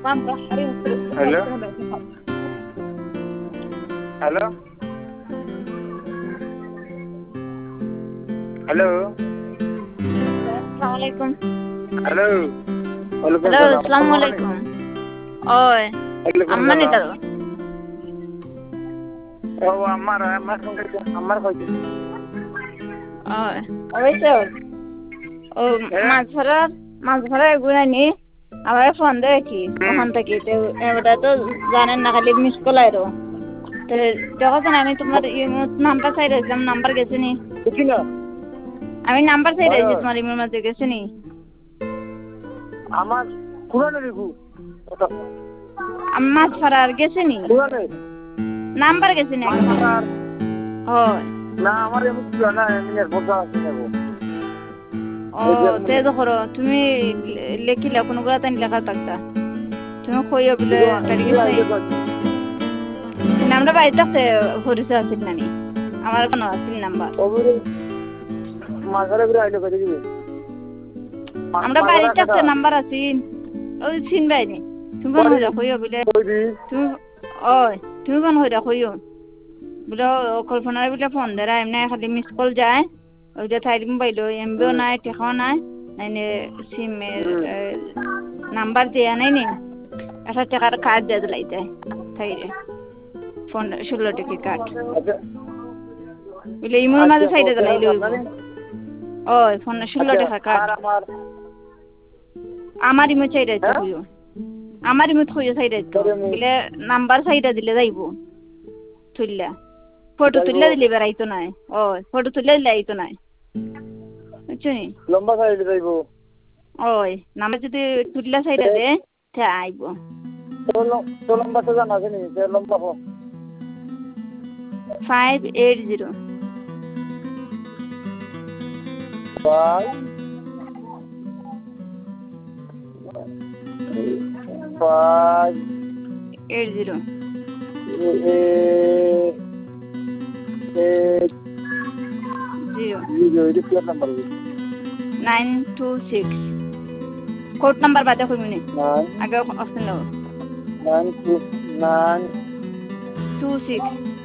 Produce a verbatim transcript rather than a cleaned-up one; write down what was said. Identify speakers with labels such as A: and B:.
A: Hello hello hello
B: Assalamualaikum.
A: Hello ওয়ালাইকুম
B: Halo,
A: সালাম
B: Assalamualaikum. Oi,
A: ওয়ালাইকুম
B: amma ni
A: সালাম
B: taro.
A: ও আমার আমার সঙ্গে আমার কইছে
B: Oi. Oise. O মাছ ধরার মাছ ধরার এগুলো নি আমার ফোন দেয় কি ওখান থেকে ওটা তো জানেন না খালি মিস কল আইরো তো যখন আমি তোমার নাম্বার চাই রয়েছিলাম নাম্বার গেছে নি
A: দেখি না
B: আমি নাম্বার চাই রয়েছি তোমার ইমের মধ্যে গেছে নি
A: আমার পুরানো রেগু
B: আমি মাছ ধরার গেছে নি
A: পুরানো
B: নাম্বার গেছে নি
A: আমার
B: হয়
A: না আমার এমন ছিল না এমনি বলতে আসি নেব
B: ও তে দেখো তুমি লেখিলা কোনো গুলা তাই লেখা থাকতা তুমি কইও বলে তারিখে নামটা বাড়িতে আছে হরিষে আছিল নানি আমার কোনো আছিল নাম্বার
A: মাঝারে ঘুরে আইলো করে দিবি
B: আমরা বাড়িতে আছে নাম্বার আছে ওই চিনবাই নি তুমি কোন হইরা কইও বলে তুমি ওই তুমি কোন হইরা কইও বলে কল্পনার বলে ফোন দেরা এমনি খালি মিস কল যায় ওই যে থাই মোবাইল এমবিও নাই টেকাও নাই এনে সিমের নাম্বার দেয়া নাই নি একটা টাকার কার্ড দিয়ে দিলাইতে থাই রে ফোন ষোলো টিকি কার্ড বলে ইমুর মাঝে সাইডে দিলাইলো ওই ফোন ষোলো টাকা কার্ড আমার ইমু চাইডা তো কইও আমার ইমু কইও সাইডা তো বলে নাম্বার সাইডা দিলে যাইবো তুললা ফটো তুললে দিলে বেরাইতো নাই ওই ফটো তুললে দিলে আইতো নাই বুঝছনি
A: লম্বা সাইডে যাইবো
B: ওই নাম্বার যদি তুললা সাইডা দে তে আইবো
A: তো লম্বা তো জানা আছে নি যে লম্বা হো
B: five eight zero
A: five five
B: eight zero
A: eight eight
B: zero
A: zero ಇದು plate number
B: nine two six code number ಬಾದೆ ಹೋಗಿ ಮಿನಿ
A: nine
B: ಆಗ ಆಪ್ಷನ್ ಲೋ
A: nine two nine
B: two six